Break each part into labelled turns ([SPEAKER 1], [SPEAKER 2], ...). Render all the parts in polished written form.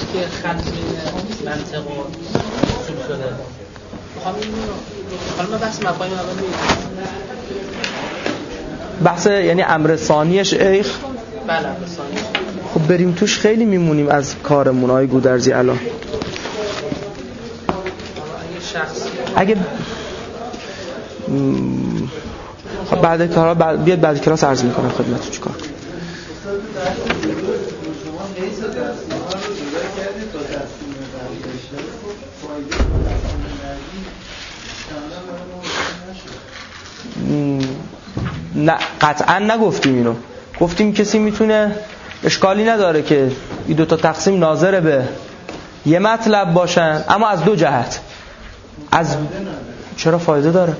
[SPEAKER 1] که خط منطق و اصول شده میخوام حالا بحث مفاهیم اول میگم
[SPEAKER 2] بحث یعنی امر ثانی شیخ.
[SPEAKER 1] بله امر ثانی.
[SPEAKER 2] خب بریم توش خیلی میمونیم از کارمون های گودرزی الان. اگه خب بعد کارا بیاد بعد کلاس عرض میکنم خدمتتون چیکار کنم. نه قطعا نگفتیم اینو. گفتیم کسی میتونه اشکالی نداره که این دو تا تقسیم ناظر به یه مطلب باشن اما از دو جهت. از چرا فایده داره؟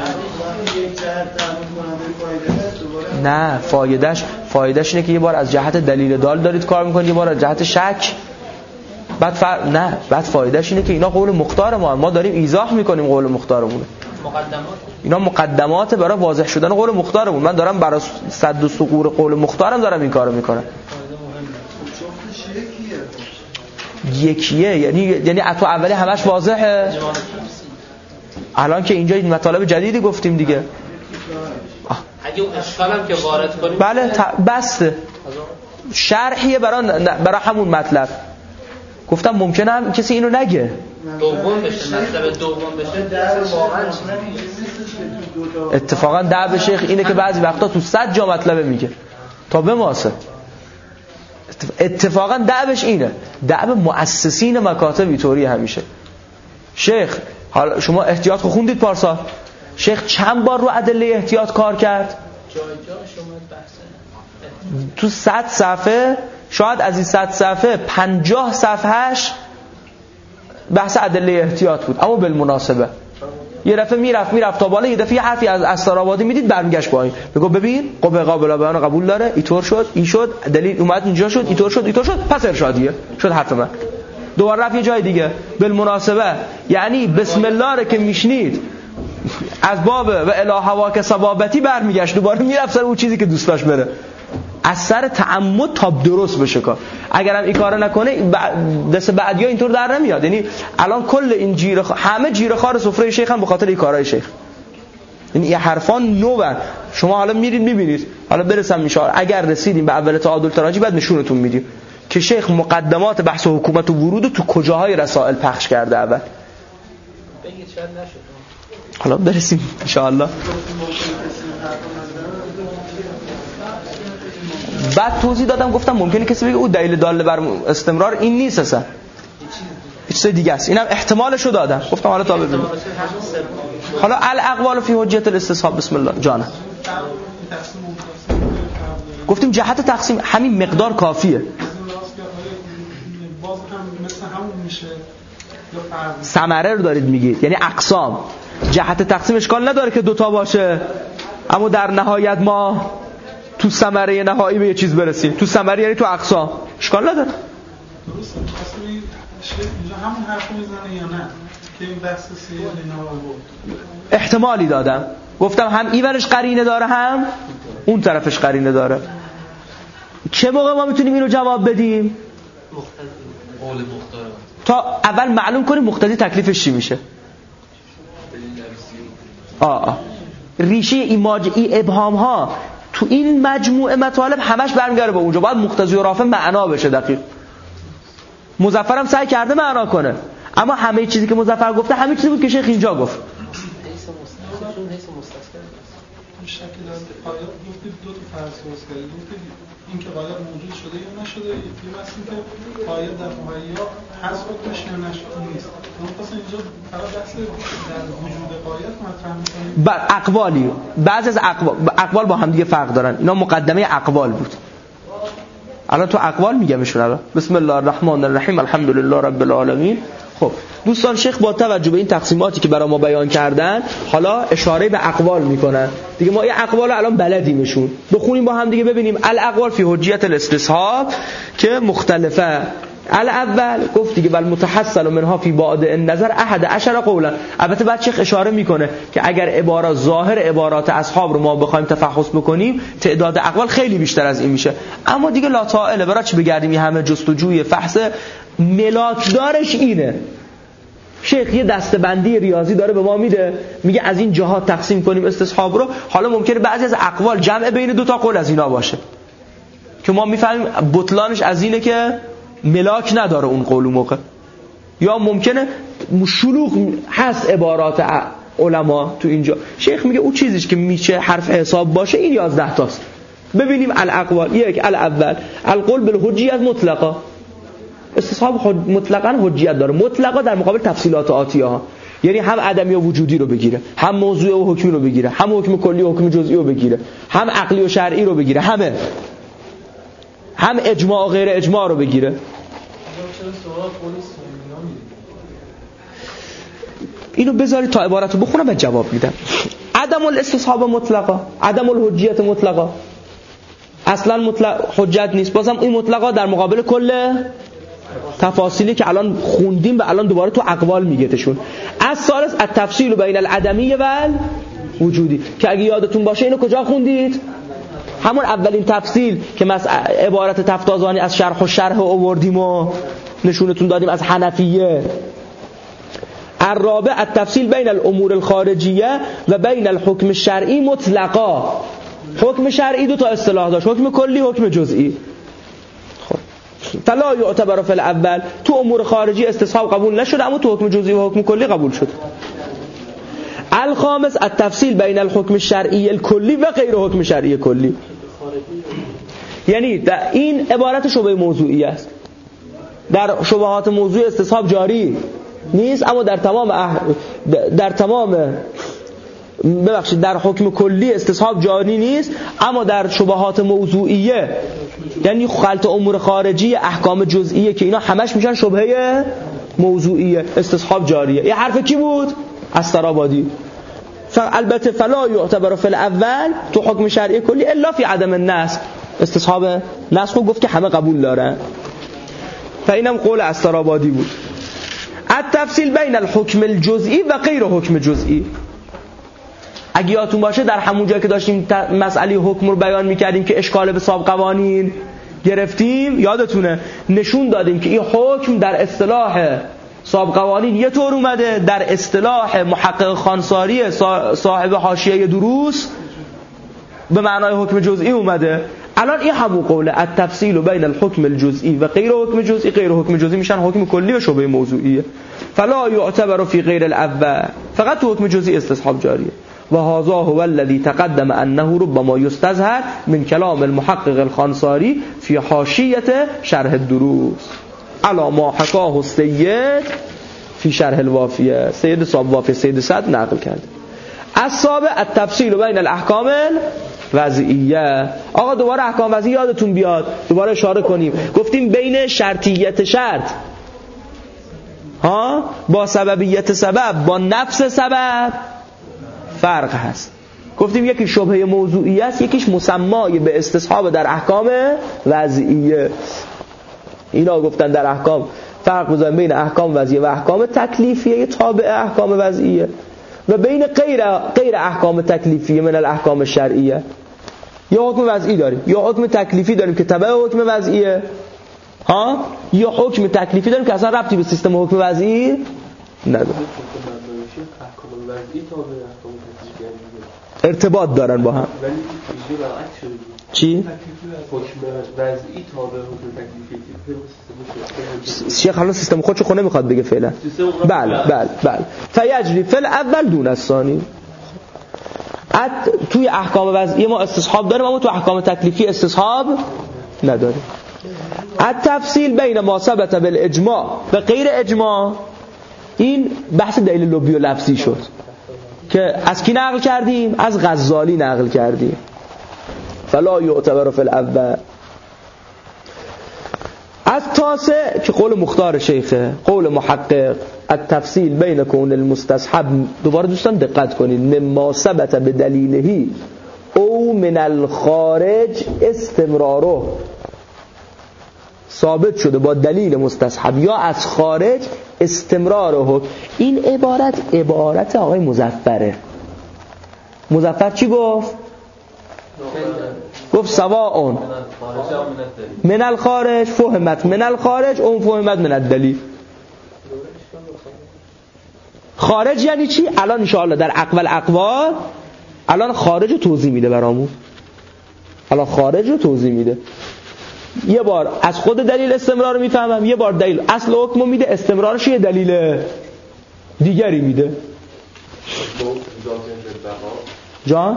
[SPEAKER 2] نه فایدهش اینه که یه بار از جهت دلیل دال دارید کار میکنید، یه بار از جهت شک. بعد فایدهش اینه که اینا قول مختار ما داریم ایضاح میکنیم قول مختارمونه. اینا مقدمات برای واضح شدن قول مختارمون. من دارم برای صد و سقور قول مختارم دارم این کارو میکنم. یکیه یعنی تو اولی همش واضحه. الان که اینجا مطالب جدیدی گفتیم دیگه.
[SPEAKER 1] اگه اشکالم که وارد کنیم
[SPEAKER 2] بله بسته شرحیه برای همون مطلب. گفتم ممکنه هم کسی اینو نگه
[SPEAKER 1] دوم بشه، مطلب دوم بشه واقعا.
[SPEAKER 2] اتفاقا دعو شیخ اینه که بعضی وقتا تو 100 جا مطلب میگه تا بماسه. اتفاقا دعوش اینه. دعو مؤسسین مکاتب اینطوری همیشه. شیخ حالا شما احتیاط خوندید پارسال؟ شیخ چند بار رو ادله احتیاط کار کرد؟
[SPEAKER 1] جای شما بحث
[SPEAKER 2] تو 100 صفحه شاید از این 100 صفحه 50 صفحهش بحث ادله احتیاط بود. اما بالمناسبه یه دفعه میرفت تا بالا، یه دفعه یه حرفی از استرابادی میدید برمیگشت با این بگو ببین قابل بیان قبول داره، اینطور شد این شد دلیل اومد اینجا شد اینطور شد پس ارشادیه شد حرف من. دوباره رفت یه جای دیگه بالمناسبه. یعنی بسم الله رو که میشنید از باب و الی هواک صبابتی برمیگشت دوباره میرفت سر اون چیزی که دوست داشت بره. از سر تعمد تا درست بشه کار. اگرم این کارو نکنه دست بعدیا اینطور در نمیاد. یعنی الان کل این همه جیره خار سفره شیخ هم به خاطر این کارهای شیخ. یعنی این حرفان نوبن. شما حالا میرید میبینید. حالا برسم میشه اگر رسیدیم به اول تعادل تراجی بعد نشونتون میدیم که شیخ مقدمات بحث حکومت و ورود تو کجاهای رسائل پخش کرده. اول
[SPEAKER 1] بگید شاید نشد.
[SPEAKER 2] حالا برسیم ان شاء الله. بعد توضیح دادم گفتم ممکنه کسی بگه او دلیل داله بر استمرار این نیست، اصلا هیچ چیز دیگه است. اینم احتمالشو دادم. گفتم حالا تا ببینیم. حالا الاقوال فی حجیت الاستصحاب. بسم الله جانم. گفتیم جهت تقسیم همین مقدار کافیه. ثمره رو دارید میگید، یعنی اقسام. جهت تقسیم اشکال نداره که دوتا باشه، اما در نهایت ما تو ثمره نهایی به یه چیز برسیم. تو ثمره یعنی تو اقسام اشکال نداره.
[SPEAKER 3] درسته. اصلا اینجا همون حرف میزنه یا نه که این بحث سیال اینا بود؟
[SPEAKER 2] احتمالی دادم. گفتم هم اینورش قرینه داره هم اون طرفش قرینه داره. چه موقع ما میتونیم اینو جواب بدیم؟
[SPEAKER 1] قول مختار.
[SPEAKER 2] تا اول معلوم کنیم مقتضی تکلیفش چی میشه. ریشه این ابهام ها تو این مجموعه مطالب همش برمیگره به اونجا. باید مقتضی و رافع معنا بشه دقیق. مظفرم سعی کرده معنا کنه، اما همه چیزی که مظفر گفته همه چیزی بود که شیخ اینجا گفت.
[SPEAKER 3] شکل آیات گفتید دو تا فرض کردید. گفتید این که قایت موجود شده یا نشده، یکی مثل که قایت در مهیا هست حکمش یا نشده نیست. اما پس اینجا فقط بحث در وجود قایت مطرح می‌کنید.
[SPEAKER 2] بر اقوالی بعضی از اقوال با هم دیگه فرق دارن. اینا مقدمه اقوال بود. الان تو اقوال میگمشون. الان بسم الله الرحمن الرحیم الحمدلله رب العالمین. خب دوستان شیخ با توجه به این تقسیماتی که برای ما بیان کردن حالا اشاره به اقوال میکنن دیگه. ما این اقوال رو الان بلدیمشون، بخونیم با هم دیگه ببینیم. الاقوال فی حجیت الاستصحاب که مختلفه. الاول گفت دیگه ول متحصل منها فی بعد النظر 11 قولا. البته بعد شیخ اشاره میکنه که اگر عبارات ظاهر عبارات اصحاب رو ما بخوایم تفحص بکنیم تعداد اقوال خیلی بیشتر از این میشه. اما دیگه لا طائله برای چی بگردیم این همه جستجوی فحص ملاکدارش اینه. شیخ یه دسته‌بندی ریاضی داره به ما میده، میگه از این جهات تقسیم کنیم استصحاب رو. حالا ممکنه بعضی از اقوال جمع بین دو تا قول از اینا باشه که ما میفهمیم بطلانش از اینه که ملاک نداره اون قول موقع، یا ممکنه شلوغ هست عبارات علما تو اینجا. شیخ میگه اون چیزیش که میشه حرف حساب باشه این 11 تاست. ببینیم الاقوال. یک، الاول القول بالحجیت مطلقا، استصحاب مطلقاً حجیت داره. مطلقا در مقابل تفصیلات آتیه ها، یعنی هم عدمی و وجودی رو بگیره، هم موضوع و حکمی رو بگیره، هم حکم کلی و حکم جزئی رو بگیره، هم عقلی و شرعی رو بگیره، همه، هم اجماع و غیر اجماع رو بگیره. اینو بذارید تا عبارت رو بخونم و جواب میدم. عدم الاستصحاب مطلقا، عدم الحجیت مطلقا، اصلا مطلق حجت نیست. بازم این مطلقا در مقابل کل تفاصیلی که الان خوندیم و الان دوباره تو اقوال میگهتشون. از ثالث التفصیل بین العدمی و وجودی، که اگه یادتون باشه اینو کجا خوندید؟ همون اولین تفصیل که عبارت تفتازانی از شرح آوردیم و نشونتون دادیم از حنفیه. الرابع التفصیل بین الامور الخارجیه و بین الحکم الشرعی مطلقا. حکم شرعی دو تا اصطلاح داشت، حکم کلی، حکم جزئی. خب فلا یعتبر فی الاول، تو امور خارجی استصحاب قبول نشد، اما تو حکم جزئی و حکم کلی قبول شد. الخامس التفصیل بین الحکم الشرعی الکلی و غیر حکم شرعی کلی. یعنی این عبارت شبهه موضوعی است. در شبهات موضوع استصحاب جاری نیست، اما در حکم کلی استصحاب جاری نیست، اما در شبهات موضوعیه، یعنی خلط امور خارجی، احکام جزئیه که اینا همش میشن شبهه موضوعیه، استصحاب جاریه. یه حرف کی بود؟ استرابادی. البته فلا یعتبر فی الاول تو حکم شرعی کلی الا فی عدم النسخ، استصحاب نسخ گفت که همه قبول دارن. اینم قول استرابادی بود. التفصیل بین الحکم الجزئی و غیر حکم جزئی. اگه یادتون باشه در همون جایی که داشتیم مسئله حکم رو بیان میکردیم که اشکال به سابق قوانین گرفتیم، یادتونه نشون دادیم که این حکم در اصطلاح سابق قوانین یه طور اومده، در اصطلاح محقق خانساری صاحب حاشیه دروس به معنای حکم جزئی اومده. الان این همون قوله التفصیل بین الحکم الجزئی و غیر حکم جزئی. غیر حکم جزئی میشن حکم کلی و شبهه موضوعیه. فلا یعتبر فی غیر الاول، فقط تو حکم جزئی استصحاب جاریه. و هذا هو الذي تقدم انه ربما يستظهر من كلام المحقق الخانساری في حاشیه شرح الدروس على ما حكاه السید في شرح الوافیه. سید صاحب وافیه سید صد نقل کرده. السابع التفصیل بین الاحکام وضعیه. آقا دوباره احکام وضعی یادتون بیاد، دوباره اشاره کنیم. گفتیم بین شرطیت شرط با سببیت سبب با نفس سبب فرق هست. گفتیم یکی شبهه موضوعی است، یکیش مسمای به استصحاب در احکام وضعیه. اینا گفتن در احکام فرق بزنن بین احکام وضعیه و احکام تکلیفیه تابع احکام وضعیه، و بین غیر احکام تکلیفیه من الاحکام الشرعیه. یا حکم وضعی داریم یا حکم تکلیفی داریم که تبع حکم وضعیه، یا حکم تکلیفی داریم که اصلا ربطی به سیستم حکم وضعی نداره. ارتباط دارن با هم. چی؟
[SPEAKER 4] حکم وضعی تابع حکم تکلیفی.
[SPEAKER 2] شیخ حالا سیستم خودشو خونه میخواد بگه فعلا. بله. فیجری فل اول دون الثانی. توی احکام وضعی ما استصحاب داریم، اما تو احکام تکلیفی استصحاب نداریم. التفصیل بین ما ثبت بالاجماع و غیر اجماع. این بحث دلیل لغوی و لفظی شد که از کی نقل کردیم؟ از غزالی نقل کردیم. فلا یعتبر فی الاول. از تاسع که قول مختار شیخه، قول محقق التفصیل بین کون المستصحب. دوباره دوستان دقت کنید، مما ثبت بدلیله او من الخارج استمراره، ثابت شده با دلیل مستصحب یا از خارج استمراره. این عبارت آقای مظفره. مظفر چی گفت؟ گفت سواء من الخارج فهمت من الخارج اون فهمت من الدلیل. خارج یعنی چی؟ الان انشاءالله در اقوال الان خارج رو توضیح میده برامون. الان خارج رو توضیح میده. یه بار از خود دلیل استمرار رو میفهمم، یه بار دلیل اصل حکم رو میده، استمرارش یه دلیل دیگری میده. جان؟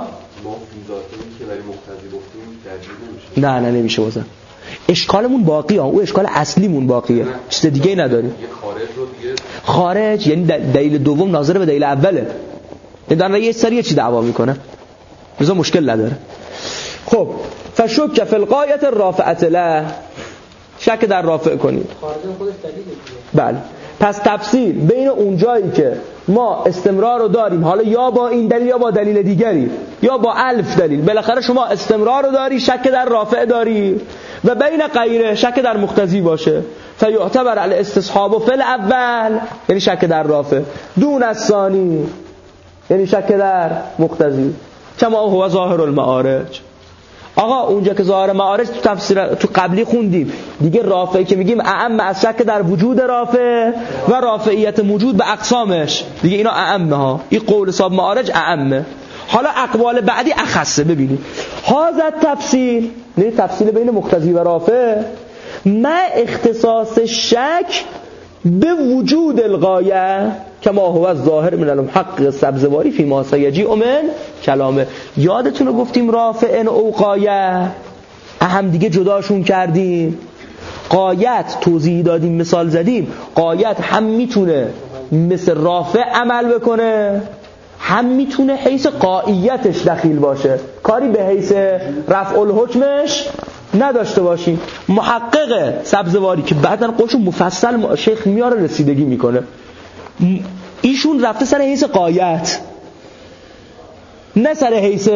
[SPEAKER 2] نه نمیشه بازم. اشکالمون باقیه، اون اشکال اصلیمون باقیه، چیز دیگه ای نداریم. خارج یعنی دلیل دوم ناظر به دلیل اوله، یعنی یه سری چی دعوا میکنه، مثلا مشکل نداره. خب فشک فی الغایه الرافعه له، شک در رافع کنید.
[SPEAKER 1] خارج خودش دلیله.
[SPEAKER 2] بله. پس تفصیل بین اون جایی که ما استمرار رو داریم، حالا یا با این دلیل یا با دلیل دیگری یا با الف دلیل، بالاخره شما استمرار رو داری، شک در رافع داری، و بین غیره شک در مقتضی باشه، فیعتبر الاستصحاب فی الاول یعنی شک در رافع، دون الثانی یعنی شک در مقتضی، کما هو ظاهر المعارج. آقا اونجا که ظاهر معارج تو تفسیر تو قبلی خوندیم دیگه، رافعی که میگیم اعم از شک در وجود رافع و رافعیت موجود به اقسامش، دیگه اینا اعمه ها، این قول صاحب معارج اعمه. حالا اقوال بعدی اخصه. ببینید هذا تفصیل، نه تفصیل بین مقتضی و رافع، ما اختصاص شک به وجود الغایه کما هو الظاهر من المحقق سبزواری فی ما سیجیء من کلامه. یادتونه گفتیم رافع او غایه هم دیگه جداشون کردیم. غایت توضیح دادیم، مثال زدیم، غایت هم میتونه مثل رافع عمل بکنه، هم میتونه حیث قائیتش دخیل باشه، کاری به حیث رفع الحکمش نداشته باشیم. محقق سبزواری که بعدن قولشون مفصل شیخ میاره رسیدگی میکنه، ایشون رفته سر حیث قایت نه سر حیث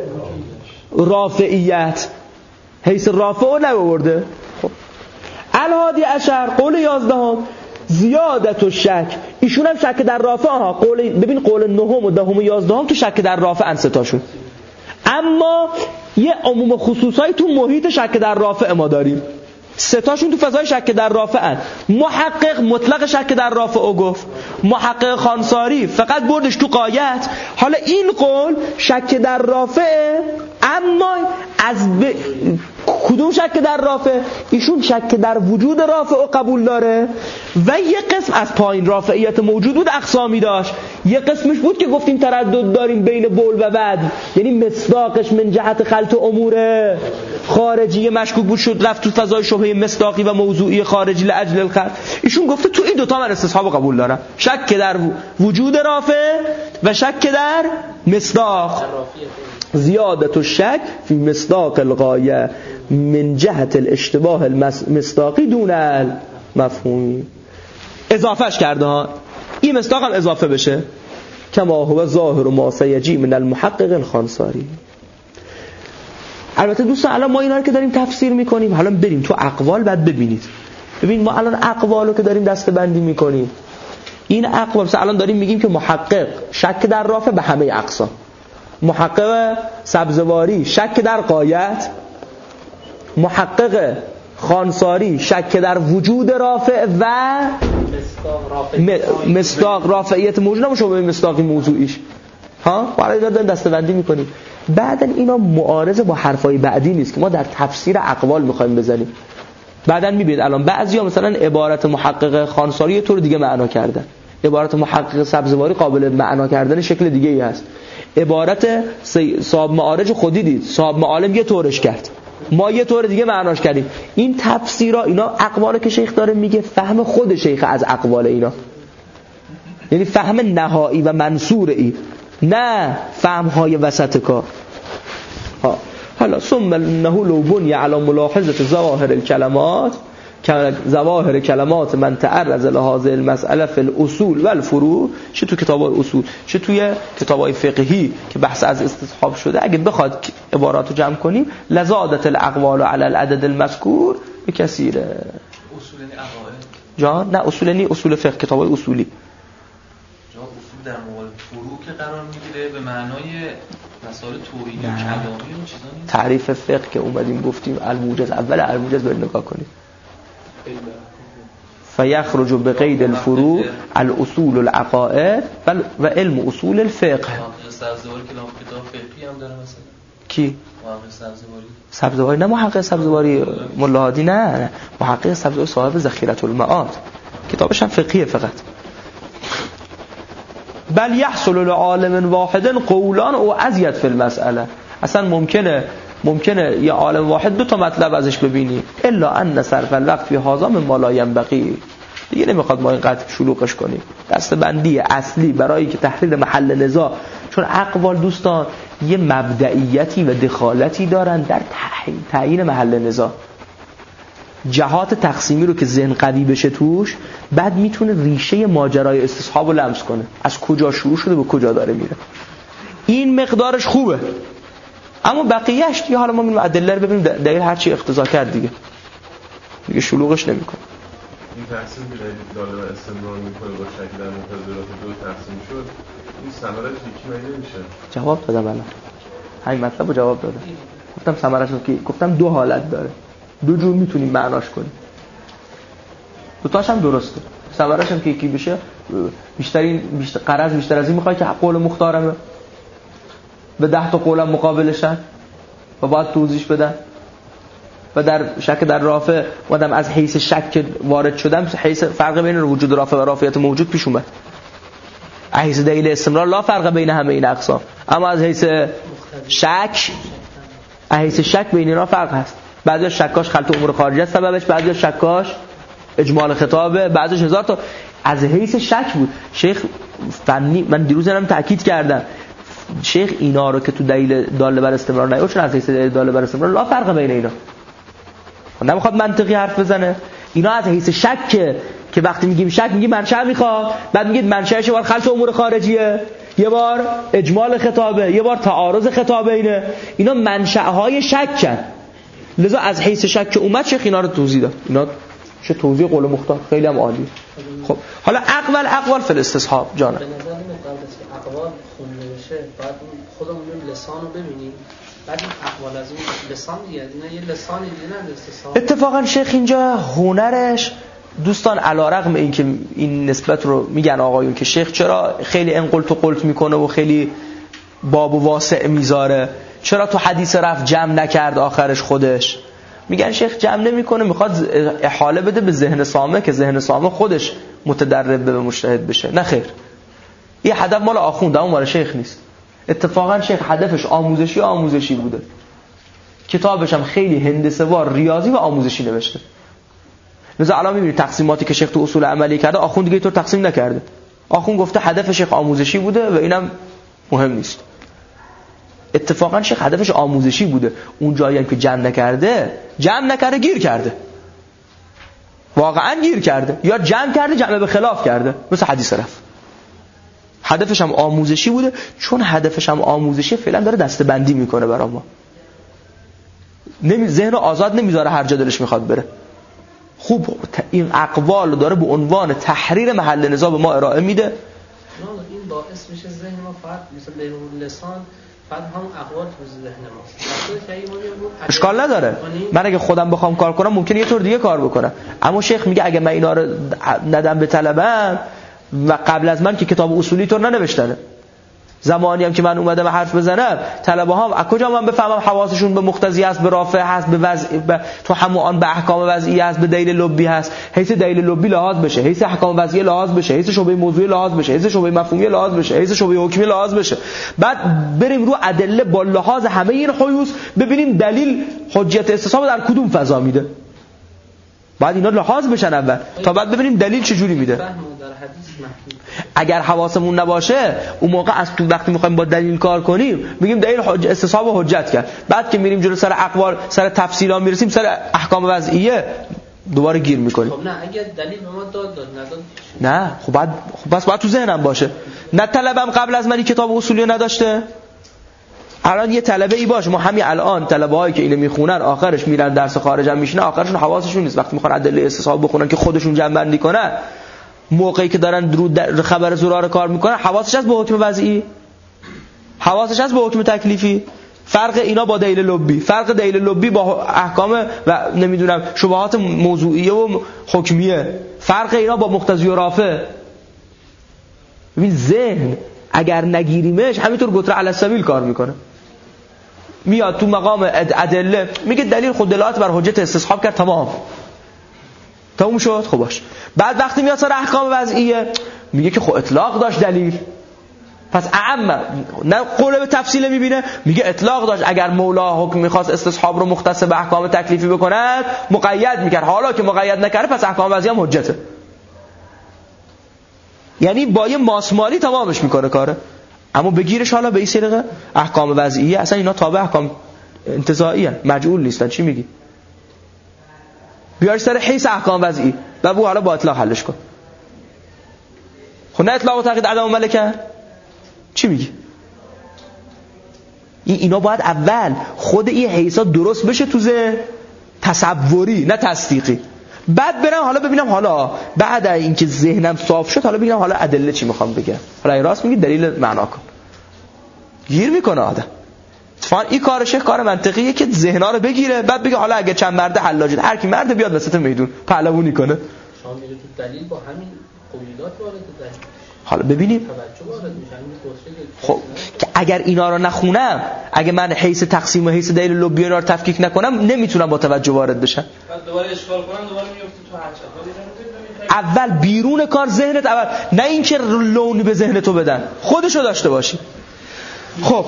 [SPEAKER 2] رافعیت، حیث رافع رو نبورده. الهادی عشر قول 11 زیادت و شک، ایشون هم شک در رافع ها. ببین قول 9 و 10 و 11 تو شک در رافع ان ستاشون، اما یه عموم خصوصایی تو محیط شک در رافع ما داریم، ستاشون تو فضای شک در رافع ان. محقق مطلق شک در رافع او گفت، محقق خانساری فقط بردش تو قایت. حالا این قول شک در رافع، اما از کدوم شک در رافع؟ ایشون شک در وجود رافع او قبول داره و یه قسم از پایین رافعیت موجود بود اقسامی داشت، یه قسمش بود که گفتیم تردد داریم بین بول و بعد، یعنی مصداقش من جهت خلط امور خارجی مشکوک بود، شد رفت تو فضای شبهه مصداقی و موضوعی خارجی لاجل الخلط. ایشون گفته تو این دوتا من استصحاب قبول دارم، شک در وجود رافع و شک در مصداق. زیادت الشک فی مصداق الغایه من جهت الاشتباه المصداقی دون المفهومی. اضافهش کرده ها، این مصداق هم اضافه بشه، کما هو ظاهر ما سیجی من المحقق الخانساری. البته دوستان الان ما اینا رو که داریم تفسیر میکنیم، حالا بریم تو اقوال بعد ببینید. ببین ما الان اقوالو که داریم دسته بندی میکنیم، این اقوال الان داریم میگیم که محقق شک در رافع به همه اقسام، محقق سبزواری شک در غایت، محقق خانساری شک در وجود رافع و مصداق رافعیت موجود نمیشه به مصداقی موضوعیش ها. برای دادن دسته‌بندی میکنیم. بعدن اینا معارضه با حرفای بعدی نیست که ما در تفسیر اقوال میخوایم بزنیم. بعدن میبینید الان بعضیا مثلا عبارت محقق خانساری یه طور دیگه معنا کردن، عبارت محقق سبزواری قابل معنا کردن شکل دیگه ای هست، عبارت صاحب معارج خودی دید، صاحب معالم یه طورش کرد، ما یه طور دیگه معناش کردیم. این تفسیرها اینا اقواله که شیخ داره میگه فهم خود شیخ از اقوال اینا، یعنی فهم نهایی و منصور ای، نه فهم های وسط کار. حالا ثم انه لو بني على ملاحظه ظواهر الكلمات ظواهر کلمات من تعرض لهذه المساله في الاصول والفروع، چه تو کتابای اصول چه توی کتابای فقهی که بحث از استصحاب شده، اگه بخواد عباراتو جمع کنیم لزادت الاقوال على العدد المذکور بکثیره.
[SPEAKER 5] اصول یعنی عقاید
[SPEAKER 2] جان؟ نه اصول یعنی اصول فقه، کتابای اصولی.
[SPEAKER 5] جان اصول در مقابل فروع که قرار میگیره به معنای مسائل توحید و کلامی و چیزا نیست.
[SPEAKER 2] تعریف فقه که اومدیم گفتیم الموجز اول الموجز برید نگاه کنید. فیخرج بقید الفروع الاصول العقائد و علم اصول الفقه.
[SPEAKER 5] سبزواری که کتاب فقهی هم داره مثلا.
[SPEAKER 2] کی؟
[SPEAKER 5] محقق
[SPEAKER 2] سبزواری نه محقق سبزواری ملا هادی نه محقق سبزواری صاحب ذخیره المعاد کتابش هم فقهیه فقط. بل یحصل لعالم واحد قولان او ازید فی المسئله. اصلا ممکنه یه عالم واحد دو تا مطلب ازش ببینی الا ان صرف الوقت فی هذا مما لا ينبغي. دیگه نمیخواد ما اینقدر شلوغش کنیم. دستبندی اصلی برای که تحریر محل نزاع، چون اقوال دوستان یه مبدئیتی و دخالتی دارن در تعیین محل نزاع. جهات تقسیمی رو که ذهن قوی بشه توش، بعد میتونه ریشه ماجرای استصحاب رو لمس کنه، از کجا شروع شده به کجا داره میره. این مقدارش خوبه، اما بقیه‌اش دیگه حالا ما می‌بینیم ادله رو ببینیم دلیل هر چی اقتضا کرد دیگه شلوغش نمی‌کنه.
[SPEAKER 4] این تقسیم که داره و استمرار می‌کنه با شکل در منتظرات دو تقسیم شد، این ثمرش یکی نمیشه.
[SPEAKER 2] جواب دادم الان. همین مطلب رو جواب دادم. گفتم ثمرش که گفتم دو حالت داره. دو جور میتونیم معناش کنیم. دو تاش هم درسته. ثمرش هم که یکی بشه قرض بیشتر از این میخوای که قول مختارمه به 10 تا قولم مقابلشن و باید توضیح بدن و در شک در رافع آدم از حیث شک وارد شدم، حیث فرق بین وجود رافع و رافعیت موجود پیش اومد. از حیث دلیل استمرار لا فرق بین همه این اقسام، اما از حیث شک بین اینا فرق هست. بعضی شکاش خلط امور خارجی است سببش، بعضی شکاش اجمال خطابه، بعضیش هزار تا از حیث شک بود. شیخ فنی من دیروز هم تاکید کردم، شیخ اینا رو که تو دلیل داله بر استمرار نه، چون از حیث دلیل داله بر استمرار لا فرق بین اینا، نمیخواد منطقی حرف بزنه. اینا از حیث شک که وقتی میگیم شک میگیم منشأ میخواد، بعد میگید منشأش یه بار خلط امور خارجیه، یه بار اجمال خطابه، یه بار تعارض خطابه. اینا منشأهای شکن. لذا از حیث شک اومد شیخ اینا رو توضیح داد. اینا چه توضیح قول مختار خیلی هم عالی. خب حالا اقوال فی الاستصحاب جانم.
[SPEAKER 1] به نظر من قبل از که اقوال خونده بشه بعد خودمون لسان رو ببینیم، بعد این اقوال از اون لسان دیگه اینا یه لسانی دیگه نه استصحاب.
[SPEAKER 2] اتفاقا شیخ اینجا هنرش دوستان علیرغم این که این نسبت رو میگن آقایون که شیخ چرا خیلی انقلت و قلت میکنه و خیلی باب و واسع میذاره، چرا تو حدیث رفع جمع نکرد آخرش خودش، میگن شیخ جمع نمیکنه میخواد احاله بده به ذهن سامع که ذهن سامع خودش متدرب به مجتهد بشه. نه خیر، این هدف مال آخوند، اون مال شیخ نیست. اتفاقا شیخ هدفش آموزشی بوده. کتابش هم خیلی هندسه‌وار ریاضی و آموزشی نوشته. لذا الان میبینید تقسیماتی که شیخ تو اصول عملی کرده آخوند دیگه اینطور تقسیم نکرده. آخوند گفته هدف شیخ آموزشی بوده و اینم مهم نیست. اتفاقا شیخ هدفش آموزشی بوده. اون جایی هم که جمع نکرده گیر کرده. واقعا گیر کرده، یا جمع کرده جمع به خلاف کرده، مثل حدیث رفع. هدفش هم آموزشی بوده، چون هدفش هم آموزشی فعلا داره دسته‌بندی میکنه برای ما. ذهن آزاد نمیذاره هر جا دلش میخواد بره. خوب این اقوال داره به عنوان تحریر محل نزاع به ما ارائه میده.
[SPEAKER 1] این باعث میشه ذهن ما فقط مثل به لسان بعد هم اقوال تو ذهن ما.
[SPEAKER 2] اشکال نداره. من اگه خودم بخوام کار کنم ممکنه یه طور دیگه کار بکنم، اما شیخ میگه اگه من اینا رو ندم به طلبم و قبل از من که کتاب اصولی طور ننوشتنه، زمانی هم که من اومدم حرف بزنم طلبه ها از کجا من بفهمم حواسشون به مقتضی است، به رافع هست، به وضع تو همون به احکام وضعی است، به دلیل لبی هست، حیث دلیل لبی لحاظ بشه، حیث احکام وضعی لحاظ بشه، حیث شبهه موضوعی لحاظ بشه، حیث شبهه مفهومی لحاظ بشه، حیث شبهه حکمی لحاظ بشه. بعد بریم رو ادله با لحاظ همه این حیوز ببینیم دلیل حجت استصحاب در کدوم فضا میده. بعد اینا لحاظ بشن اول تا بعد ببینیم دلیل چه جوری میده. اگر حواسمون نباشه اون موقع از تو وقتی میخوایم با دلیل کار کنیم میگیم دلیل استصحاب و حجت کرد، بعد که میریم جلو سر اقوال سر تفصیلا میرسیم سر احکام وضعیه دوباره گیر میکنیم.
[SPEAKER 1] خب نه اگه دلیل به ما داد نداد
[SPEAKER 2] نه خب بس باید تو ذهنم باشه. نه طلبم قبل از من کتاب اصولی نداشته، الان یه طلبه ای باشه. ما همین الان طلبه‌هایی که اینو میخونن آخرش میرن درس خارج هم میشینن، آخرشون حواسشون نیست وقتی میخوان ادله استصحاب بخونن که خودشون جمع بندی کنن، موقعی که دارن رو خبر زرار کار میکنن حواسش از به حکم وضعی. حواسش هست به حکم تکلیفی. فرق اینا با دلیل لبی، فرق دلیل لبی با احکام و نمیدونم شبهات موضوعیه و حکمیه، فرق اینا با مقتضی و رافع. ببین ذهن اگر نگیریمش همینطور گتره علی السبیل کار میکنه، میاد تو مقام ادله میگه دلیل خود دلالت بر حجت استصحاب کرد، تمام شد. خب باش. بعد وقتی میاد سر احکام وضعیه میگه که خب اطلاق داشت دلیل، پس اعم نه قول به تفصیل میبینه، میگه اطلاق داشت، اگر مولا حکم میخواست استصحاب رو مختص به احکام تکلیفی بکند مقید میکرد، حالا که مقید نکرده پس احکام وضعیه هم حجته. یعنی با یه ماسمالی تمامش میکنه کاره. اما بگیرش حالا به این سیرقه احکام وضعیه اصلا اینا تابع احکام انتزاعی هستن، مجعول نیستن. چی میگی؟ بیارش سر حیث احکام وضعی و بو حالا با اطلاق حلش کن. خب نه اطلاق و تقیید عدم ملکه چی میگی؟ اینا باید اول خود این حیثا درست بشه تو ذهن، تصوری نه تصدیقی. بعد برم حالا ببینم حالا بعد اینکه ذهنم صاف شد حالا ببینم حالا ادله چی میخوام بگم. حالا این راست میگی دلیل معنا کن. گیر میکنه آدم. اتفاقا این کار شیخ کار منطقیه که ذهنا رو بگیره بعد بگه حالا اگه چند مرد حلاجه هر کی مرد بیاد وسط میدون پهلوونی کنه.
[SPEAKER 1] شما میره تو دلیل با همین قیودات وارد دلیل.
[SPEAKER 2] حالا ببینیم خب اگر اینا رو نخونم، اگه من حیث تقسیم و حیث دلیل لبی اینا رو تفکیک نکنم نمیتونم با توجه وارد بشم.
[SPEAKER 6] بعد دوباره اشکال کنم دوباره میفته تو هر چقدر.
[SPEAKER 2] اول بیرون کار ذهنت اول، نه اینکه لونی به ذهن تو بدن، خودشو داشته باشی. خب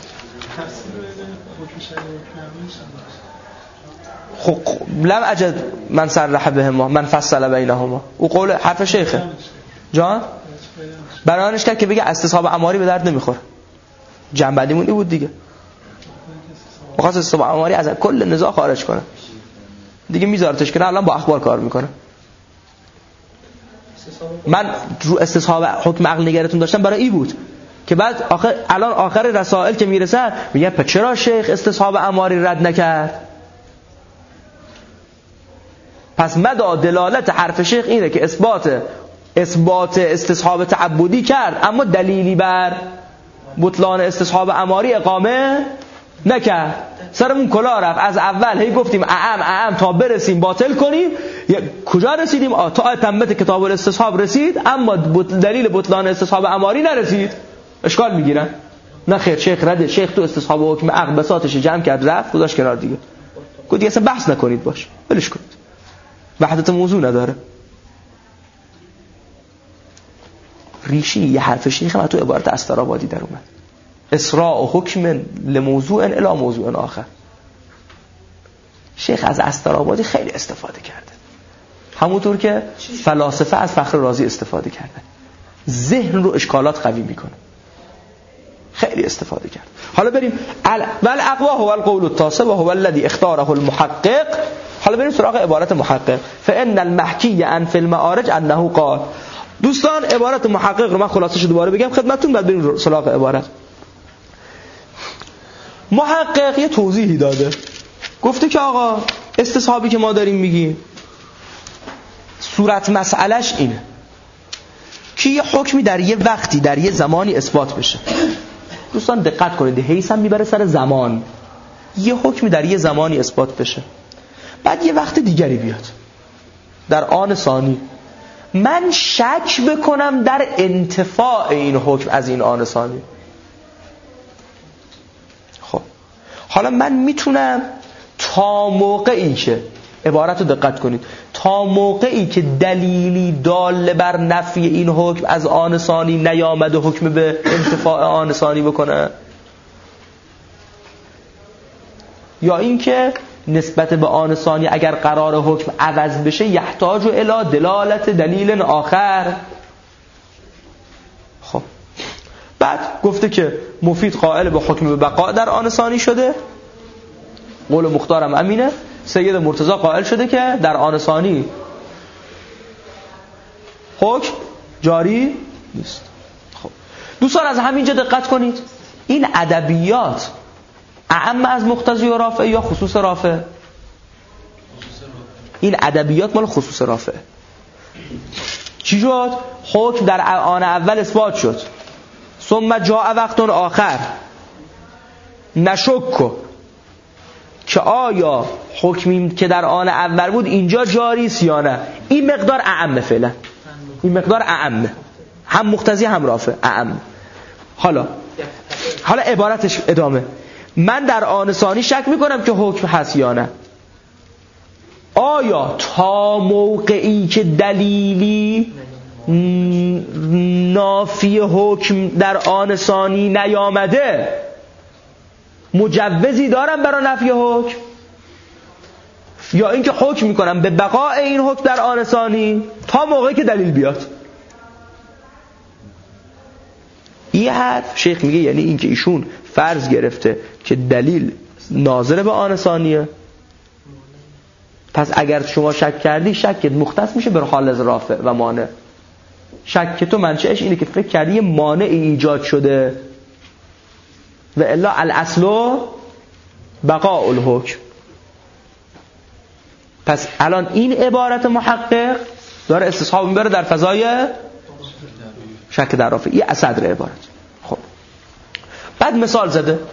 [SPEAKER 2] لم اجد من صرح بهما من فصل بینهما، او قول حرف شیخه جان برانش کرد که بگه استصحاب اماری به درد نمیخوره. جنبندیمون این بود دیگه، بخواست استصحاب اماری از کل نزاع خارج کنه دیگه، میذارتش که الان با اخبار کار میکنه. من رو استصحاب حکم عقل نگرتون داشتم برای این بود که بعد الان آخر رسائل که میرسن میگه پس چرا شیخ استصحاب اماری رد نکرد؟ پس مدى دلالت حرف شیخ اینه که اثبات استصحاب تعبدی کرد اما دلیلی بر بطلان استصحاب اماری اقامه نکرد. سرمون کلا رفت، از اول هی گفتیم اعم تا برسیم باطل کنیم، کجا رسیدیم؟ تا تمت کتاب الاستصحاب رسید اما دلیل بطلان استصحاب اماری نرسید. اشکال میگیرن؟ نه خیر، شیخ رده، شیخ تو استصحاب حکم عقل بساطش جمع کرد رفت گذاشت کنار دیگه، گفت دیگه اصلا بحث نکنید باش ولش کنید، وحدت موضوع نداره. ریشی یه حرف شیخ من تو عبارت استرابادی در اومد، اسراء حکم لموضوع الی موضوع آخر. شیخ از استرابادی خیلی استفاده کرده، همونطور که فلاسفه از فخر رازی استفاده کرده. ذهن رو اشکالات قوی میکنه، خیلی استفاده کرد. حالا بریم والاقوا هو القول التاسع و هو الذي اختاره المحقق. حالا بریم سراغ عبارت محقق. فان المحکی عن فی المعارج انه قال. دوستان عبارت محقق رو من خلاصش دوباره بگم خدمتتون بعد بریم سراغ عبارت. محقق یه توضیحی داده، گفته که آقا استصحابی که ما داریم میگیم صورت مسئلهش اینه که یه حکمی در یه وقتی در یه زمانی اثبات بشه. دوستان دقت کنید، حیث هم میبره سر زمان. یه حکمی در یه زمانی اثبات بشه بعد یه وقت دیگری بیاد در آن ثانی، من شک بکنم در انتفاع این حکم از این آن ثانی. خب حالا من میتونم تا موقعی که عبارت رو دقت کنید، تا موقعی که دلیلی دال بر نفی این حکم از آن ثانی نیامد و حکم به انتفاع آن ثانی بکنه، یا اینکه نسبت به آن ثانی اگر قرار حکم عوض بشه یحتاج الی دلالت دلیل آخر. خب بعد گفته که مفید قائل به حکم به بقا در آن ثانی شده، قول مختارم امینه. سید مرتضی قائل شده که در آن ثانی حکم جاری نیست. خب دوستان از همینجا دقت کنید، این ادبیات اعم از مقتضی و رافع یا خصوص رافع؟ این ادبیات مال خصوص رافع. چی شد؟ حکم در آن اول اثبات شد، ثم جاء وقت آخر نشک که آیا حکمی که در آن اول بود اینجا جاری است یا نه. این مقدار اعم، فعلا این مقدار اعم، هم مقتضی هم رافع، اعم. حالا عبارتش ادامه. من در آن ثانی شک میکنم که حکم هست یا نه. آیا تا موقعی که دلیلی نافی حکم در آن ثانی نیامده مجوزی دارم برای نفی حکم، یا اینکه حکم میکنم به بقاء این حکم در آن ثانی تا موقعی که دلیل بیاد. این حرف شیخ میگه یعنی اینکه ایشون فرض گرفته که دلیل ناظر به آن ثانیه، پس اگر شما شک کردی شکت مختص میشه به حال رافع و مانع. شک تو منشأش اینه که فکر کردی یه مانع ایجاد شده و الا الاصل بقاء الحکم. پس الان این عبارت محقق داره استصحاب میبره در فضای شک در رافع. این صدر عبارت. خب بعد مثال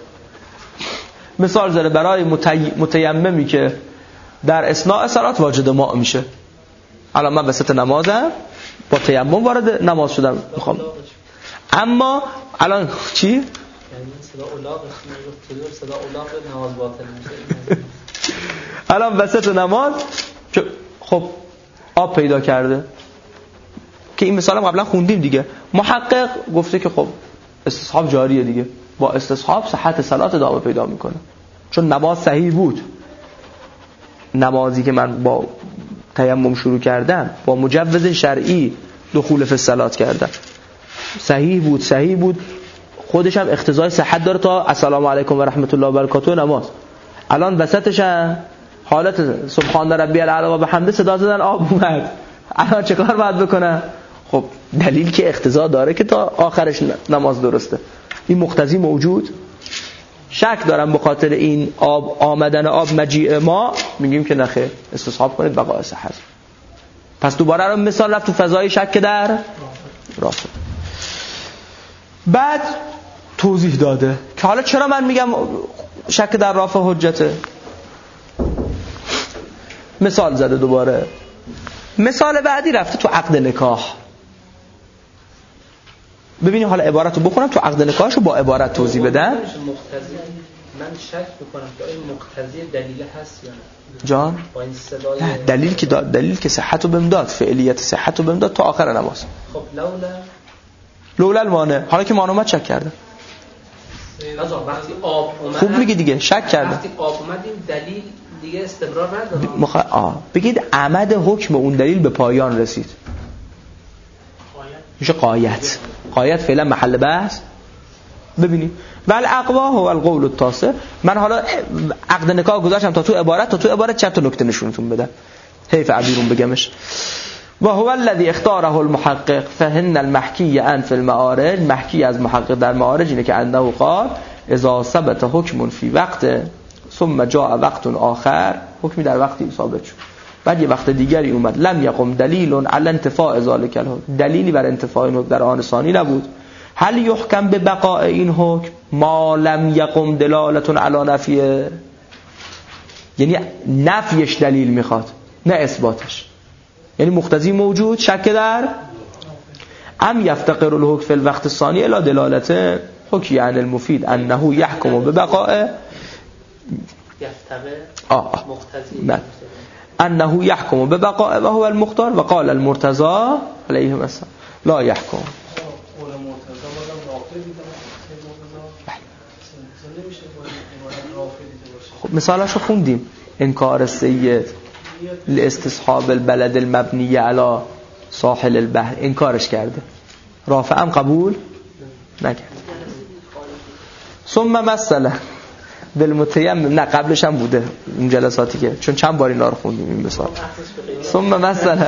[SPEAKER 2] زده برای متیممی که در اثناء صلات واجد ماء میشه. الان من وسط نمازم با تیمم وارد نماز شدم میخوام، اما الان چی؟
[SPEAKER 1] یعنی صدا اولاغ نماز باطل میشه.
[SPEAKER 2] الان وسط نماز که خب آب پیدا کرده، که این مثالم قبلا خوندیم دیگه. محقق گفته که خب استصحاب جاریه دیگه، با استصحاب صحت صلات ادامه پیدا میکنه، چون نماز صحیح بود. نمازی که من با تیمم شروع کردم با مجوز شرعی دخول فی الصلات کردم، صحیح بود، خودش هم اقتضای صحت داره تا السلام علیکم و رحمت الله و برکاته نماز. الان وسطش حالت سبحان ربی الاعلی و بحمده صدا زدن آب اومد، الان چه کار باید بکنم؟ خب دلیل که اقتضا داره که تا آخرش نماز درسته، این مقتضی موجود. شک دارم به خاطر این آب آمدن آب مجیء ما، میگیم که نخیر استصحاب کنید بقاء صحت. پس دوباره رو مثال رفت تو فضای شک در رافع. بعد توضیح داده که حالا چرا من میگم شک در رافع حجته. مثال زده دوباره. مثال بعدی رفته تو عقد نکاح. ببینیم حالا عبارت رو بخونم تو عقد نکاحشو با عبارت توضیح بدم.
[SPEAKER 1] من شک میکنم که این مقتضی دلیل هست یا نه
[SPEAKER 2] جان؟
[SPEAKER 1] با این صدای
[SPEAKER 2] دلیل که صحت رو بمداد، فعلیت صحت رو بمداد تا آخر نماز.
[SPEAKER 1] خب
[SPEAKER 2] لولا المانع. حالا که مانع اومد شک کرده.
[SPEAKER 1] وقتی آب اومد
[SPEAKER 2] خوب میگی دیگه، شک کرده.
[SPEAKER 1] وقتی آب اومد این دلیل دیگه استمرار نداره.
[SPEAKER 2] بگید عمد حکم اون دلیل به پایان رسید، میشه قایت فعلا محل بحث. ببینید ول اقوا هو القول التاسع. من حالا عقد نکاح گذاشتم تا تو عبارت چند تا نکته نشونتون بدم، حیف عبیرون بگمش. و هو الذي اختاره المحقق فهن المحکی عن في المعارج. محکی از محقق در معارج اینه که انه قال اذا ثبت حکم فی وقت ثم جاء وقت آخر، حکمی در وقتی ثابت شد بعد یه وقت دیگری اومد، لم یقم دلیل علی انتفاء ذلک الحکم، دلیلی بر انتفاع این حکم در آن ثانی نبود. هل یحکم به بقاء این حکم ما لم یقم دلالت علی نفیه، یعنی نفیش دلیل میخواد نه اثباتش، یعنی مقتضی موجود شک در ام یفتقر الحکم فی الوقت الثانی الی دلالت حکی عن المفید انه یحکم به بقاء
[SPEAKER 1] مقتضی
[SPEAKER 2] انه یحکم به بقاء و هو المختار و قال المرتضی علیه السلام لا یحکم. خب مثالاشو خوندیم. انکار السید لاستصحاب البلد المبنی علی ساحل البحر، انکارش کرده، رافع هم قبول نکرد. ثم مثلا بالمتیمم، نه قبلش هم بوده این جلساتی که چون چند بار اینا رو خوندیم این مثال. ثم مثلا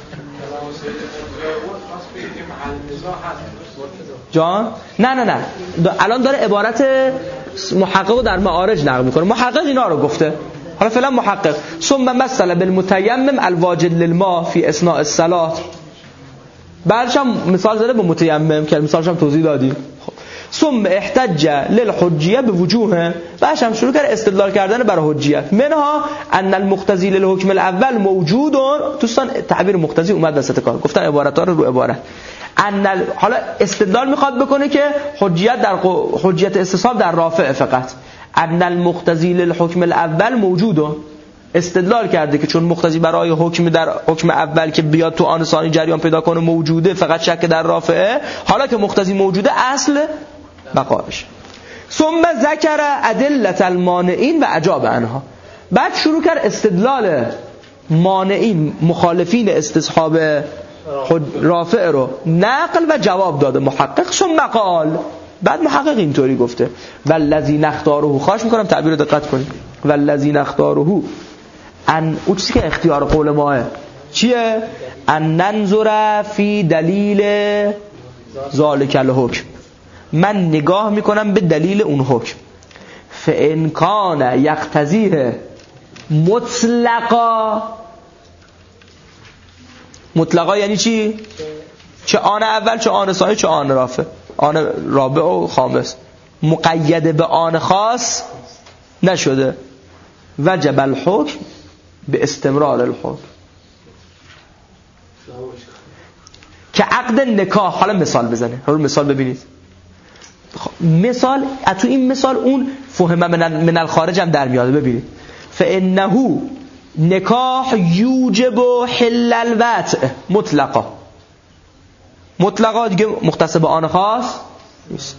[SPEAKER 2] جان نه الان داره عبارت محقق در معارج نقل میکنه. محقق اینا رو گفته، حالا فعلا محقق. ثم مثلا بالمتیمم الواجد للماء فی اثناء الصلاه. بعدش هم مثال زده با متیمم که مثالش هم توضیح دادیم. خب ثم احتج للحجیه به وجوه، بعدش هم شروع کرد استدلال کردن برای حجیت. منها ان المقتضی للحکم الاول موجود. دوستان تعبیر مقتضی اومد وسط کار، گفتن عبارت‌ها رو عبارت. حالا استدلال میخواد بکنه که حجیت استصحاب در رافع فقط. ان المقتضی للحکم الاول موجود، استدلال کرده که چون مقتضی برای حکم در حکم اول که بیاد تو آن ثانی جریان پیدا کنه موجوده، فقط شک در رافعه. حالا که مقتضی موجوده اصل بقایش. ثم ذکر ادله المانعین و اجاب عنها، بعد شروع کرد استدلال مانعین مخالفین استصحاب رافع رو نقل و جواب داده محقق. ثم قال، بعد محقق اینطوری گفته والذی نختاره، خواهش میکنم تعبیر رو دقت کنید، والذی نختاره ان، اون چیزی که اختیار قول ماه چیه؟ ان ننظر فی دلیل ذالک الحکم، من نگاه میکنم به دلیل اون حکم. فان کان یقتضیه مطلقا، مطلقا یعنی چی؟ چه آن اول چه آن ثانی چه آن رافع، آن رابع و خامس، مقید به آن خاص نشده. وجب الحکم به استمرار الحکم، که عقد نکاح. حالا مثال بزنه، حالا مثال ببینید. مثال تو این مثال اون فهم من الخارج هم در میاد. ببینید فانه نکاح یوجب حل الوطء مطلقا، مطلقا دیگه مختص به آن خاص نیست.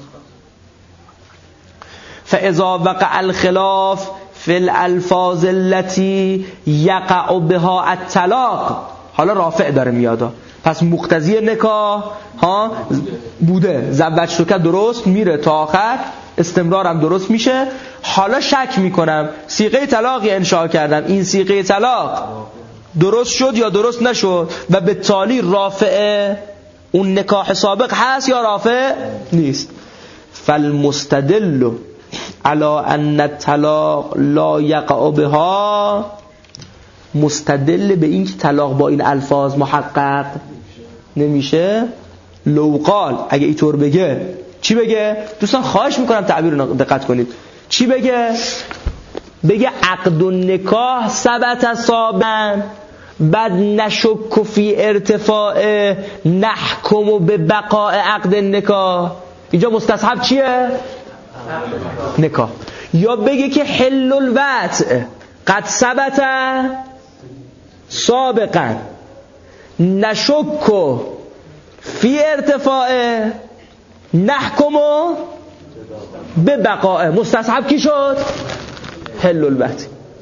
[SPEAKER 2] فاذا وقع الخلاف فی الالفاظ التي یقع بها الطلاق، حالا رافع داره میاد، پس مقتضی نکاح ها بوده، زوج که درست میره تا آخر، استمرارم درست میشه. حالا شک میکنم صیغه طلاقی انشاء کردم، این صیغه طلاق درست شد یا درست نشد، و به تالی رافع اون نکاح سابق هست یا رافع نیست. فالمستدل على ان الطلاق لا یقع بها، مستدل به این که طلاق با این الفاظ محقق نمیشه. لو قال، اگه اینطور بگه چی بگه؟ دوستان خواهش میکنم تعبیر رو دقت کنید. چی بگه؟ بگه عقد النکاح ثبت سابقا، بعد نشک فی ارتفاع نحکم به بقاء عقد النکاح. اینجا مستصحب چیه؟ نکاح. یا بگه که حل الوطء قد ثبت سابقا نشک فی ارتفاع نحکم به بقاء. مستصحب کی شد؟ حل الوطء.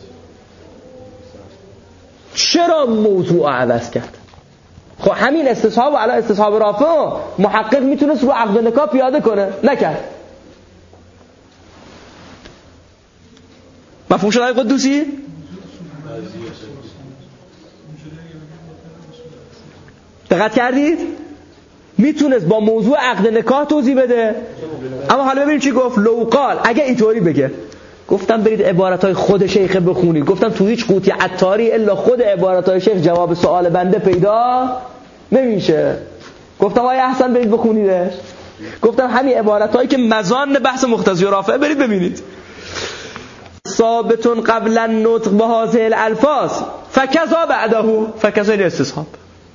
[SPEAKER 2] چرا موضوع عوض کرد؟ خب همین استصحاب و علی استصحاب رافع محقق میتونست رو عقد نکاح پیاده کنه، نکرد. مفهوم شد آقای قدوسی؟ دقت کردید؟ میتونست با موضوع عقد نکاح توضیح بده، اما حالا ببینیم چی گفت. لو قال، اگه اینطوری بگه، گفتم برید عبارتهای خود شیخ بخونید، گفتم تو هیچ قوطی عطاری الا خود عبارتهای شیخ جواب سوال بنده پیدا نمیشه. گفتم آیا احسن برید بخونیدش. گفتم همین عبارتهایی که مزان بحث مقتضی و رافع برید ببینید. ثابتون قبل النطق به هذه الالفاظ فکذا بعده، فکذا استصحاب.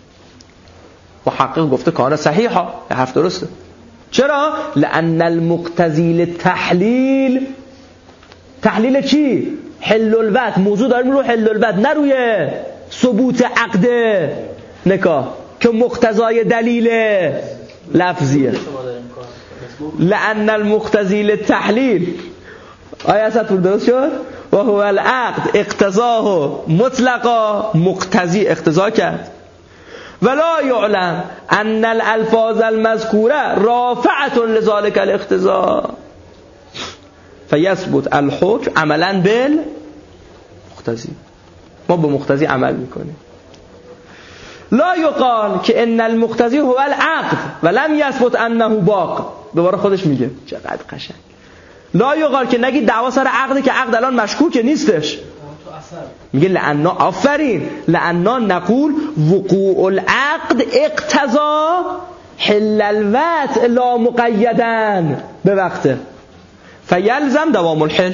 [SPEAKER 2] محقق گفته کار صحیحه، حرف درسته. چرا؟ لأن المقتضی للتحلیل، تحلیل چی؟ حل الوطء. موضوع داریم رو حل الوطء، نه روی ثبوت عقد نکاح که مقتضای دلیل لفظیه. لأن المقتضی للتحلیل، آیا اصلا درست شد؟ و هو العقد اقتضاه مطلقا، مقتضی اقتضا کرد. ولا يعلم ان الالفاظ المذكوره رافعه لذلك الاقتضاء فيثبت الحكم عملا بالمقتضي. ما به مقتضی عمل میکنیم. لا يقال که ان المقتضی هو العقد ولم يثبت انه باق. دوباره خودش میگه چقدر قشنگ. لا يقال که نگید دعوا سر عقده که عقد الان مشکوکه نیستش. میگه لعنا، آفرین، لعنا نقول وقوع العقد اقتضا حل الوطء لا مقیدا به وقته فیلزم دوام الحل.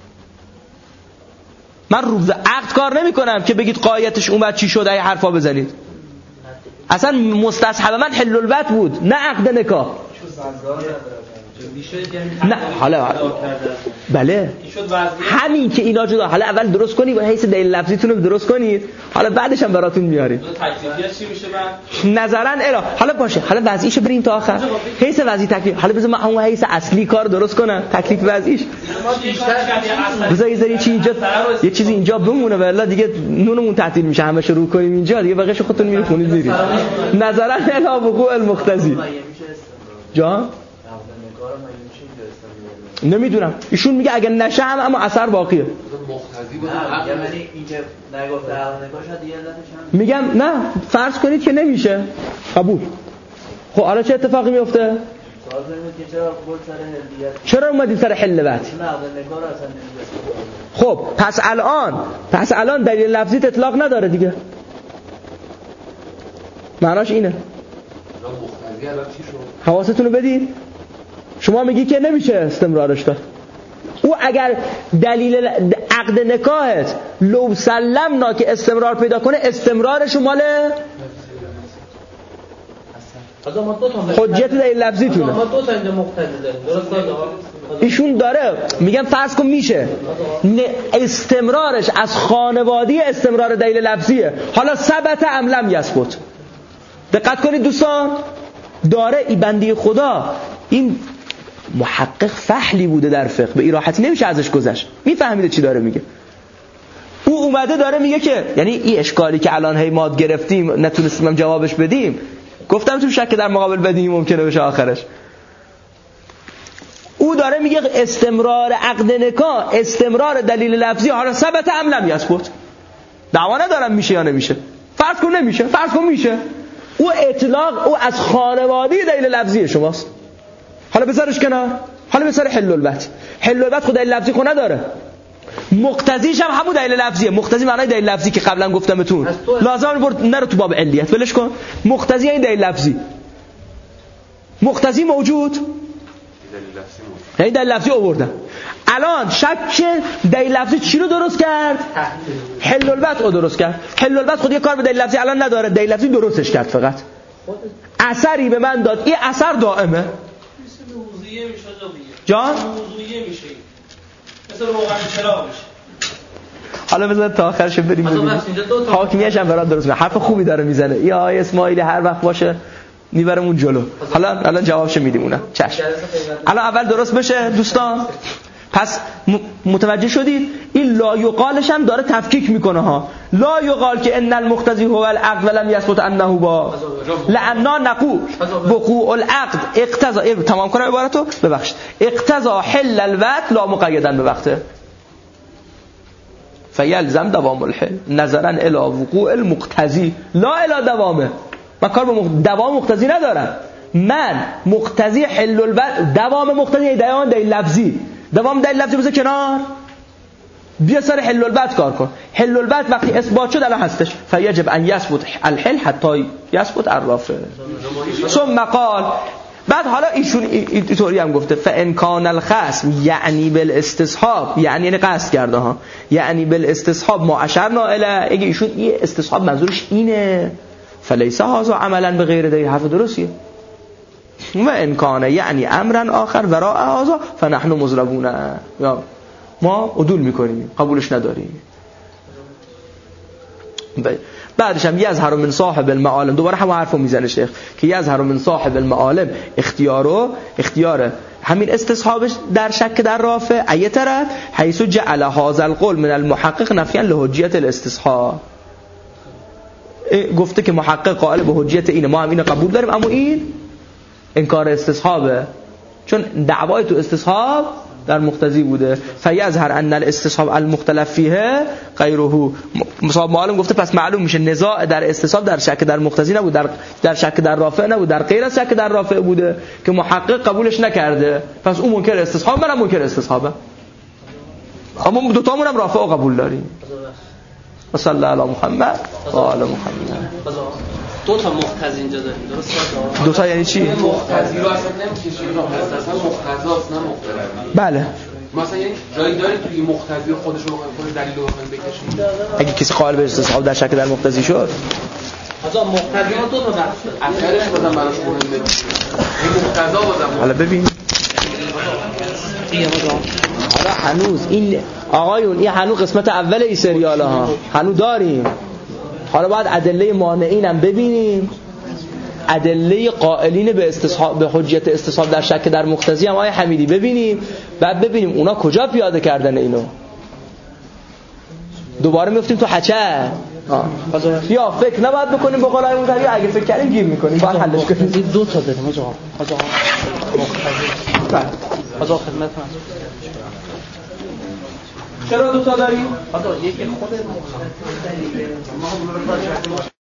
[SPEAKER 2] من رو عقد کار نمی کنم که بگید قایتش اومد چی شد ای حرفا بزنید. اصلا مستصحب من حل الوطء بود نه عقد نکاح. نه حالا بله همین که اینا جدا، حالا اول درست کنید و حیث دلیل لفظیتون رو درست کنید، حالا بعدش هم براتون میاریم.
[SPEAKER 6] تکلیفیت چی میشه بعد؟
[SPEAKER 2] نظرا اله حالا باشه، حالا وضعیشو بریم تا آخر. حیث وضعی تکلیف، حالا بذار من اون حیث اصلی کار درست کنم، تکلیف وضعیش. بذار یه چیزی اینجا بمونه والله دیگه نونمون تعطیل میشه، همه شروع کنیم اینجا دیگه بقیش خودتون میرید خونید میرید. نظرا اله وقوع المقتضی. جان نمیدونم ایشون میگه اگه نشه هم اما اثر باقیه.
[SPEAKER 7] مقتضی بود یعنی اینکه نگفته عقد نکاح شد دیگه علتش هم
[SPEAKER 2] میگم نه فرض کنید که نمیشه قبول. خب حالا چه اتفاقی میفته؟
[SPEAKER 7] سوال کنید که چرا بود سر هلیت،
[SPEAKER 2] چرا اومدید سر حل وطء؟
[SPEAKER 7] عقد نکاح رو اصلا نمیشه.
[SPEAKER 2] خب پس الان دلیل لفظیت اطلاق نداره دیگه. معناش اینه.
[SPEAKER 7] مقتضی الان چی شد؟
[SPEAKER 2] حواستون رو بدید. شما میگی که نمیشه استمرارش داد. او اگر دلیل عقد نکاحت لو سلمنا که استمرار پیدا کنه، استمرارش مال حجت دلیل لفظیتونه.
[SPEAKER 1] ما دو تا اینجا مقتضی داریم درست؟
[SPEAKER 2] ایشون داره میگم فرض کن میشه استمرارش از خانوادی استمرار دلیل لفظیه. حالا ثبت ام لم یثبت. دقت کنید دوستان، داره ای بنده خدا این محقق فحلی بوده در فقه، به راحتی نمیشه ازش گذشت. میفهمیده چی داره میگه. او اومده داره میگه که یعنی این اشکالی که الان هی ما گرفتیم نتونستیم جوابش بدیم، گفتم تو شک در مقابل بدیم ممکنه بشه آخرش. او داره میگه استمرار عقد نکاح استمرار دلیل لفظی، حالا ثبت ام لم یثبت، دعوا ندارم میشه یا نمیشه. فرض کن نمیشه، فرض کن میشه. او اطلاق او از خانواده دلیل لفظی شماست. حالا بذارش کنار، حالا بذار حل الوطء. حل الوطء خود دلیل لفظی خود نداره. مقتضیش هم همون دلیل لفظیه. مقتضی معنای دلیل لفظی که قبلا گفتم بهتون. لازم برد نرو تو باب علیت ولش کن. مقتضی این دلیل لفظی. مقتضی موجود. یعنی دلیل لفظی آوردن. الان شک دلیل لفظی چی رو درست کرد؟ حل الوطء رو درست کرد. حل الوطء خود یه کار به دلیل لفظی الان نداره. دلیل لفظی درستش کرد فقط. اثری به من داد. این اثر دائمه.
[SPEAKER 6] موضوعیه میشه
[SPEAKER 2] جان؟
[SPEAKER 6] موضوعیه میشه مثل روغن چراغ میشه.
[SPEAKER 2] حالا بذار تا آخرش بریم ببینیم. حاکمیش هم برات درست میگه. حرف خوبی داره میزنه. یا آقای اسماعیلی هر وقت باشه میبرمون جلو. حالا جوابش میدیم اونم. چشم. الان اول درست بشه دوستان. پس متوجه شدید این لا یقالش هم داره تفکیک میکنه ها. لا یقال که ان المقتضی هو العقد ولم یثبت انه با لعنا نقول وقوع العقد اقتضا. تمام کنم عبارتو ببخشید. اقتضا حل الوطء لا مقیدا به وقته فیلزم دوام الحل نظرا الی وقوع المقتضی لا الی دوامه. من کار به دوام مقتضی ندارم. من مقتضی حل الوطء دوام مقتضی دوام دلیل لفظی. دوام دلیل لفظی بذار کنار، بیا سر حل الوطء کار کن. حل الوطء وقتی اثبات شد الان هستش فیجب ان یثبت الحل حتی یثبت الرافع. ثم قال بعد حالا ایشون اینطوری هم گفته فان کان الخصم یعنی بالاستصحاب، یعنی قصد کرده ها، یعنی بالاستصحاب ما اشرنا الی. اگه ایشون این استصحاب منظورش اینه فلیس هذا عملا بغیر دلیل، حرف درستیه. و ان کان یعنی امرا آخر وراء هذا فنحن مضربون، یا ما عدول میکنیم قبولش نداریم. بعدش هم یظهر من صاحب المعالم، دوباره هم حرفو میزنه شیخ که یظهر من صاحب المعالم اختیار همین استصحابش در شک در رافع ای طرف حیث جعل هذا القول من المحقق نفیا لحجیت الاستصحاب. گفته که محقق قائل به حجیت اینه، ما هم اینو قبول داریم، اما این انکار استصحابه چون دعوای تو استصحاب در مقتضی بوده. فیظهر ان الاستصحاب المختلف فیه غیره. مصاب معلم گفته پس معلوم میشه نزاع در استصحاب در شک در مقتضی نبود، در شک در رافع نبود، در غیر از شک در رافع بوده که محقق قبولش نکرده. پس اون منکر استصحاب، منم منکر استصحابه، اما دو تامون هم رافع و قبول داریم. و صلی الله علی محمد و آل محمد.
[SPEAKER 1] دو تا مقتضی اینجا داریم درسته؟
[SPEAKER 2] دو تا یعنی چی؟
[SPEAKER 8] مقتضی رو اصلا نمی‌کشیم اصلا مقتضاست نه مقتضی.
[SPEAKER 2] بله
[SPEAKER 8] مثلا یه جایی دارید توی مقتضی خودش رو خود دلیل رو بخواید بکشید.
[SPEAKER 2] اگه کسی قائل به استصحاب در شک در مقتضی شد
[SPEAKER 1] حالا مقتضی ما دو تا بحث
[SPEAKER 8] اثرش بازم براش مهمه. این مقتضا بازم
[SPEAKER 2] حالا ببین حالا هنوز این آقایون این هنوز قسمت اول این سریال ها هنوز داریم. حالا باید ادله مانعین هم ببینیم، ادله قائلین به استصحاب به حجیت استصحاب در شک در مقتضی هم آیه حمیدی ببینیم، بعد ببینیم اونا کجا پیاده کردن اینو. دوباره میفتیم تو حچه. یا فکر نباید بکنیم به قول آیه یا اگه فکر کردیم گیر میکنیم باید حلش کنیم.
[SPEAKER 1] دو تا داریم آقا مقتضی آقا خدمتتون
[SPEAKER 2] چرا دو تا داریم؟
[SPEAKER 1] یکی خود مقتضی